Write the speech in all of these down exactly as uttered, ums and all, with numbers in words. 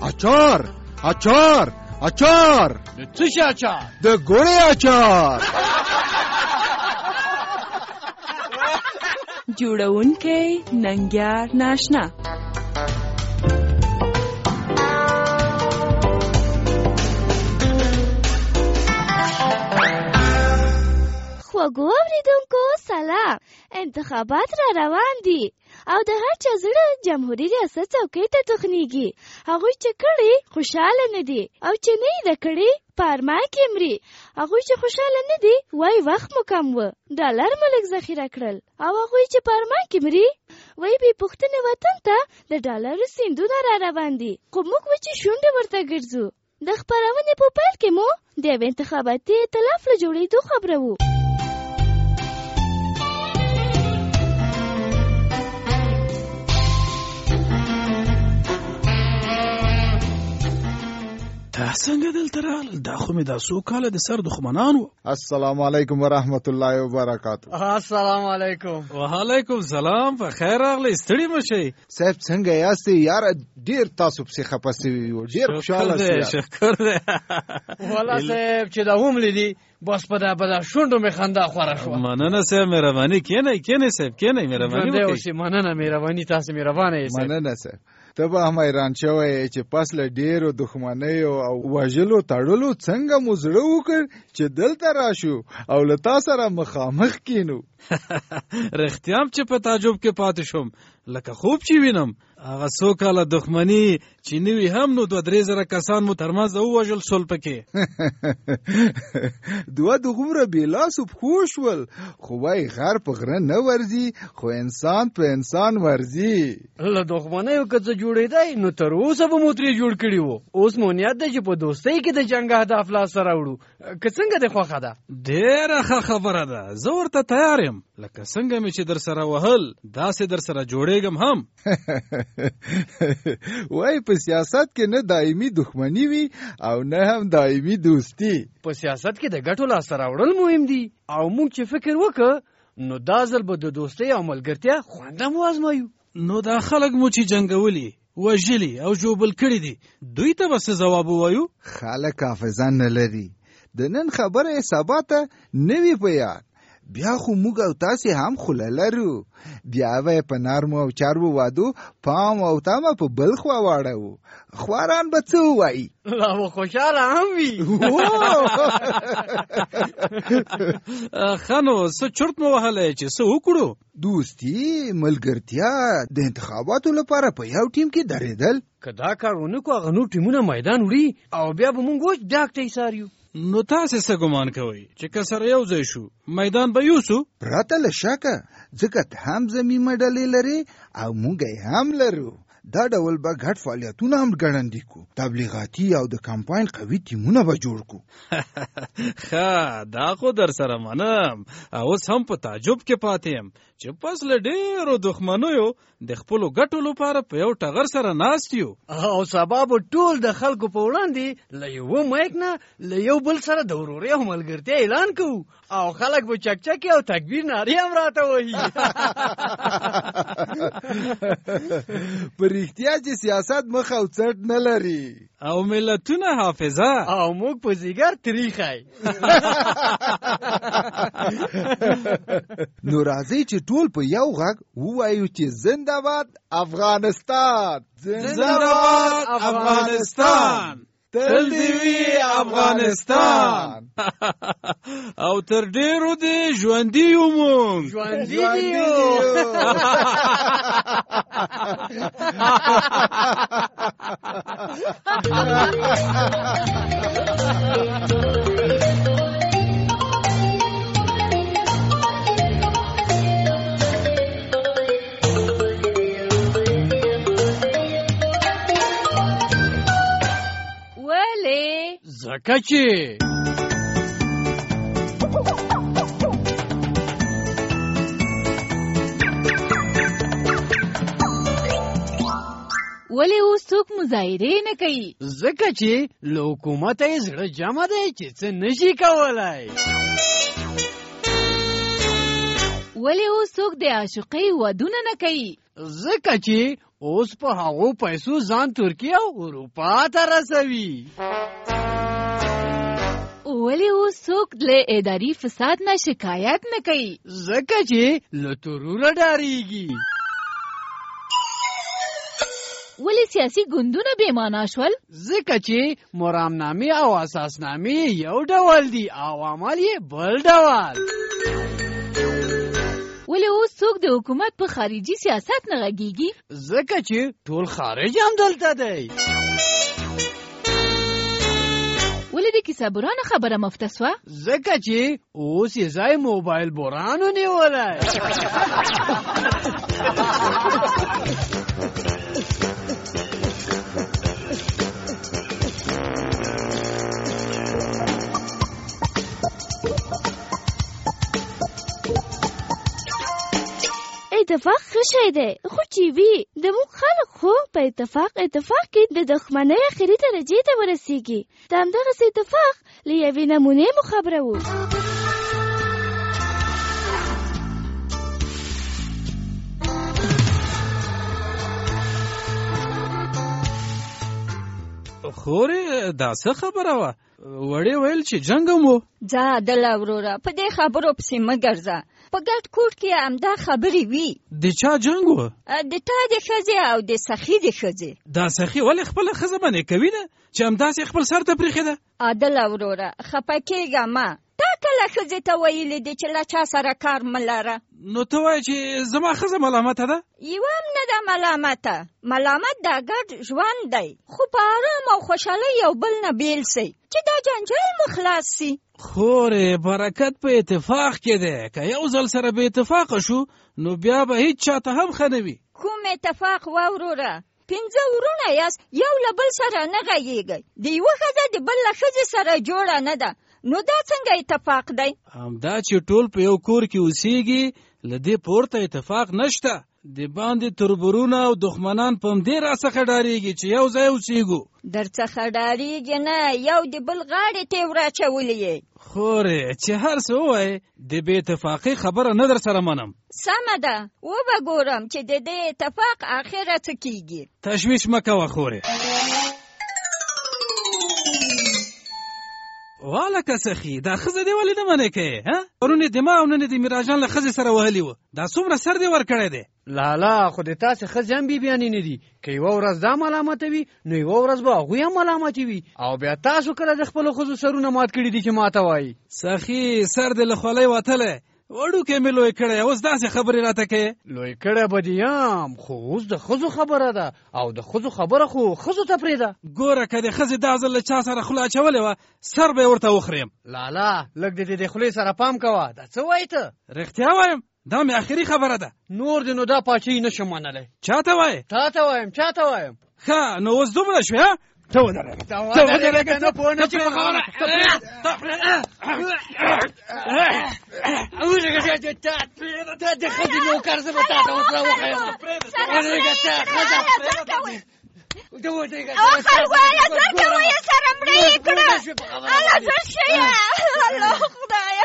اچار اچار اچار د څه شي اچار؟ د ګوړې اچار. جوړونکی ننګیار ناشنا. خوږو اوریدونکو سلام. انتخابات را روان دي او د هر چا زړه جمهوریت ریاست څوکۍ ته تخنیږي. هغوی چې کړي خوشحاله نه دي او چې نه یې ده کړي په ارمان کې مري. هغوی چې خوشحاله نه دي وایي وخت مو کم و، ډالر مو لږ ذخیره کړل. او هغوی چې په ارمان کې مري وایي بې پوښتنې وطن ته د ډالرو سیندونه را روان دي، خو موږ وچې شونډې ورته ګرځو. د خپرونې په پیل کې مو د یوې انتخاباتي ائتلاف له جوړېدو خبروو. تا څنګه دلته راغلل؟ دا خو مې دا څو کاله د سر دښمنان وو. السلام علیکم ورحمت الله وبرکاتو. السلام علیکم. وعلیکم سلام. په خیر راغلی، ستړي مه شئ. صاحب څنګه یاست یاره؟ ډېر تاسو پسې خفه سوي یو، ډېر خوشحاله سوي. شکر دی. والا صاحب چې دا هم لیدي بس په دا په دا شونډو مې خندا خوره شوه. مننه صاحب، مهرباني کښېنئ کښېنئ صاحب کښېنئ، مهرباني وکړئ. مننه مهرباني، تاسې مهربانه یې صاحب. مننه صاحب. ته به هم حیران شوی چې پس له ډېرو دښمنیو او وژلو تړلو څنګه مو زړه وکړ چې دلته راشو او له تا سره مخامخ کینو. رښتیا هم چې په تعجب کې پاتې شوم، لکه خوب چې وینم. هغه څو کاله دښمني چې نوي هم نو دوه درې زره کسان مو ترمنځ ووژل شول پکې. دوه دومره بې لاسو پښو شول، خو وایي غر په غره نه ورځي، خو انسان په انسان ورځي. له دښمنیو که څه جوړېدی نو تر اوسه به مو ترې جوړ کړي وو. اوس مو نیت دی چې په دوستۍ کې د جنګ اهداف لاسته راوړو. که څنګه دې خوښه ده؟ ډېره ښه خبره ده، زه ورته تیار یم. لکه څنګه مې چې در سره وهل داسې در سره جوړېږم هم. وای په سیاست کې نه دایمي دښمني وي او نه هم دایمي دوستي. په سیاست کې د ګټو لاسته راوړل مهم دي او موږ چې فکر وکړو نو دا ځل به د دوستۍ او ملګرتیا خوند هم وازمایو. نو دا خلک مو چې جنګولي، وژلي او ژوبل کړي دي، دوی ته به څه ځواب ووایو؟ خلک حافظه نه لري، د نن خبره سبا ته نه وي په یاد. بیا خو موږ او تاسې هم خوله لرو. بیا به په نرمو او چربو وادو پام او تمه په بل خوا واړوو. خواران به څه ووایي؟ لا به خوشحاله هم وي. ښه نو څه چرت مو وهلی چې څه وکړو؟ دوستي، ملګرتیا، د انتخاباتو لپاره په یو ټیم کې درېدل. که دا کار ونه کړو هغه نور ټیمونه میدان وړي او بیا به موږ وچ ډاک ته ایساریو. نو تاسې څه ګمان کوئ چې که سره یو ځای شو میدان به یوسو؟ پرته له شکه، ځکه ته هم زمینه ډلې لرې او موږ یې هم لرو. دا ډول به ګډ فعالیتونه هم ګړندي کو، تبلیغاتي او د کمپاین قوي ټیمونه به جوړ کو. ښه دا خو در سره منم. اوس هم په تعجب کې پاتې یم چې پس له ډېرو دښمنیو د خپلو ګټو لپاره په یو ټغر سره ناست یو او سبا به ټول د خلکو په وړاندې له یوه مایک نه له یو بل سره د ورورۍ او ملګرتیا اعلان کوو او خلک به چکچکې او تکبیر نارې هم راته وهي. په رښتیا چې سیاست مخ او څټ نه لري او ملتونه حافظه او موږ په ځیګر تریخی. نو راځئ چې ټول په یو غږ ووایو چې زنده‌باد افغانستان، زنده‌باد افغانستان، تل دې وي افغانستان. او تر ډېرو دې ژوندي یو موږ، ژوندي دې یو. ځکه چې ولې اوس څوک مظاهرې نه کوي؟ ځکه چې له حکومته یې زړه جمع دی چې څه نشي کولی. ولې اوس څوک د عاشقۍ ودونه نه کوي؟ ځکه چې اوس په هغو پیسو ځان ترکیه او اروپا ته رسوي. ولې اوس څوک له اداري فساد نه شکایت نه کوي؟ ځکه چې له تروره ډارېږي. ولې سیاسي ګوندونه بې معنا شول؟ ځکه چې مرامنامې او اساسنامې یو ډول دي او عمل یې بل ډول. ولې اوس څوک د حکومت په خارجي سیاست نه غږیږي؟ ځکه چې ټول خارج هم دلته دی. ولې د کیسهبرانو خبره مفته سوه؟ ځکه چې اوس یې ځای موبایل بورانو نیولی. اتفاق ښه شی دی، خو چې وي د موږ خلک خو په اتفاق اتفاق کې د دښمنۍ اخري درجې ته ورسیږي. د همدغسې اتفاق له یوې نمونې مو خبره وو. خورې دا څه خبره وه؟ وړې ویل چې جنګ مو. ځه عدله وروره، په دې خبرو پسې مه ګرځه. په ګډ کوټ کې همدا خبرې وي. د چا جنګ و؟ د تا د ښځې او د سخي د ښځې. دا سخي ولې خپله ښځه باندې کوي نه چې همداسې خپل سر ته پرېښې ده؟ عدله وروره خفه کېږه مه. تا کله ښځې ته ویلې دي چې له چا سره کار مه لره؟ نو ته وایې چې زما ښځه ملامته ده؟ یوه هم نه ده ملامته. ملامت دا ګډ ژوند دی، خو په آرام او خوشحالۍ یو بل نه بیل سئ چې دا جنجال مو خلاص سي. خورې برکت په اتفاق کې دی. که یو ځل سره به اتفاقه شو نو بیا به هیڅ چاته هم ښه نه وي. کوم اتفاق وروره؟ پنځه ورونه یاست، یو له بل سره نه غږیږئ. د یوه ښځه د بل له ښځې سره جوړه نه ده، نو دا څنګه اتفاق دی؟ همدا چې ټول په یو کور کې اوسېږي، له دې پورته اتفاق نشته. د باندې تربورونه او دښمنان په همدې راڅخه ډارېږي چې یو ځای اوسېږو. در څخه ډارېږي نه، یو د بل غاړې ته یې وراچولې یې. خورې چې هر څه ووایې د بې اتفاقۍ خبره نه در سره منم. سمه ده، وبه ګورم چې د دې اتفاق آخره څه کېږي. تشویش مه کوه خورې. والکه سخي دا ښځه دې ولې نه منې کوې؟ پرون یې دما او نن یې د میراجان له ښځې سره وهلي وه. دا څومره سر دې ورکړی دی؟ لالا خو د تاسې ښځې هم بیبیانې نه دي. که یوه ورځ دا ملامته وي نو یوه ورځ به هغوی هم ملامتې وي. او بیا تاسو کله د خپلو ښځو سرونه مات کړي دي چې ماته وایي؟ سخي سر دې له خولۍ وتلی، وړوکی مې لوی کړی، اوس داسې خبرې راته کوې. لوی کړی به دې یم، خو اوس د ښځو خبره ده او د ښځو خبره خو ښځو ته پرېږده. ګوره که د ښځې دا ځل له چا سره خوله اچولې وه سر به یې ورته وخوریم. لالا لږ د دې د خولې سره پام کوه. دا څه وایې ته؟ رښتیا وایم، دا مې آخري خبره ده. نور دې نو دا پاچهي نشم منلی. چا ته وایې؟ تا ته وایم. چا ته وایم؟ ښه نو اوس دومره شوې. ته ودرېږه ته ودرېږه نه پوه نه چې په خبره ته د ښځې نوکر زه به تا ته اوس راوښیم. ودرېږه ته ښځه ته ودرېږه. او خرواله زر کوه یې سره مړه یې کړه. الله زر شیه الله خدایه.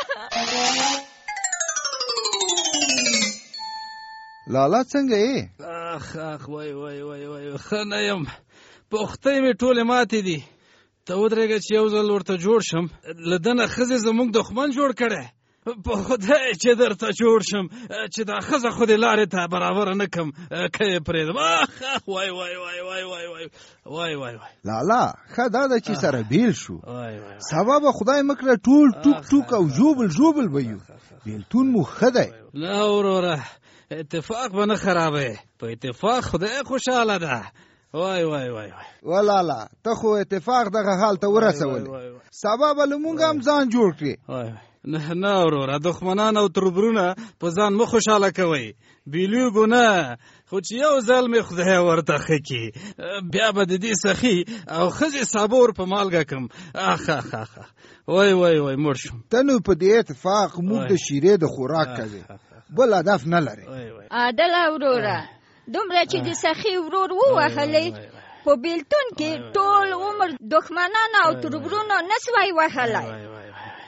لالا څنګه یې؟ اخ اخ وای وای وای وای ښه نه یم. پختۍ مې ټولې ماتې دي. ته ودرېږه چې یو ځل ورته جوړ شم. له ده نه ښځې زموږ دښمن جوړ کړی. په خدای چې درته جوړ شم چې دا ښځه خو دې لارې ته برابره نه کړم که یې پرېږدم. اخ اخ وای وای وای وای وای وای وای وای وای لالا ښه دا ده چې سره بیل شو. سبا به خدای مکړه ټول ټوک ټوک او ژوبل ژوبل به یو. بیلتون مو ښه دی. نه وروره اتفاق به نه خرابوې، په اتفاق خدای خوشحاله ده. وای وای وای وای ولالا ته خو اتفاق دغه حال ته ورسولې، سبا به له مونږ هم ځان جوړ کړې. نه نه وروره دښمنان او تربرونه په ځان مه خوشحاله کوئ. بیلیږو نه، خو چې یو ځل مې خدای ورته ښه کړي بیا به د دې سخي او ښځې سابور په مالګه کړم. اخ اخ اخ وای وای وای مړ شوم. ته نو په دې اتفاق موږ د شیرې د خوراک کوې، بل هدف نه لرې. عادله وروره دومره چې د سخي ورور ووهلی په بیلتون کې ټول عمر دښمنان او تربرونه نسوای وهلی.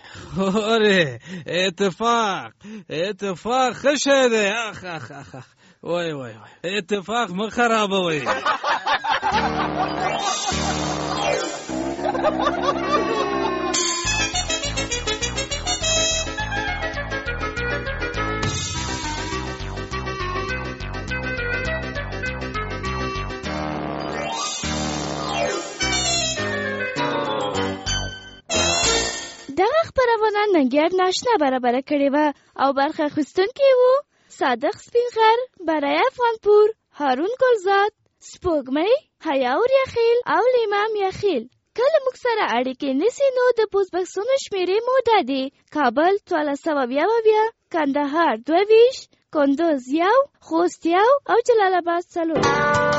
خورې اتفاق اتفاق ښه شی دی. اخ اخ اخ وای وای وای اتفاق مه خرابوئ. دغه خپرونه ننګیال ناشنا برابره کړې وه او برخه اخیستونکي وو صادق سپین غر، برای افغانپور، هارون ګلزاد، سپوږمۍ، حیاور یخیل او لیمام یخیل. کله موږ سره اړیکې نیسي نو د پوسټ بکسونو شمیرې مو دا دي: کابل څوارلس سوه اویا اویا، کندهار دوه ویشت، کندوز یو، خوست یو او جلال آباد څلور.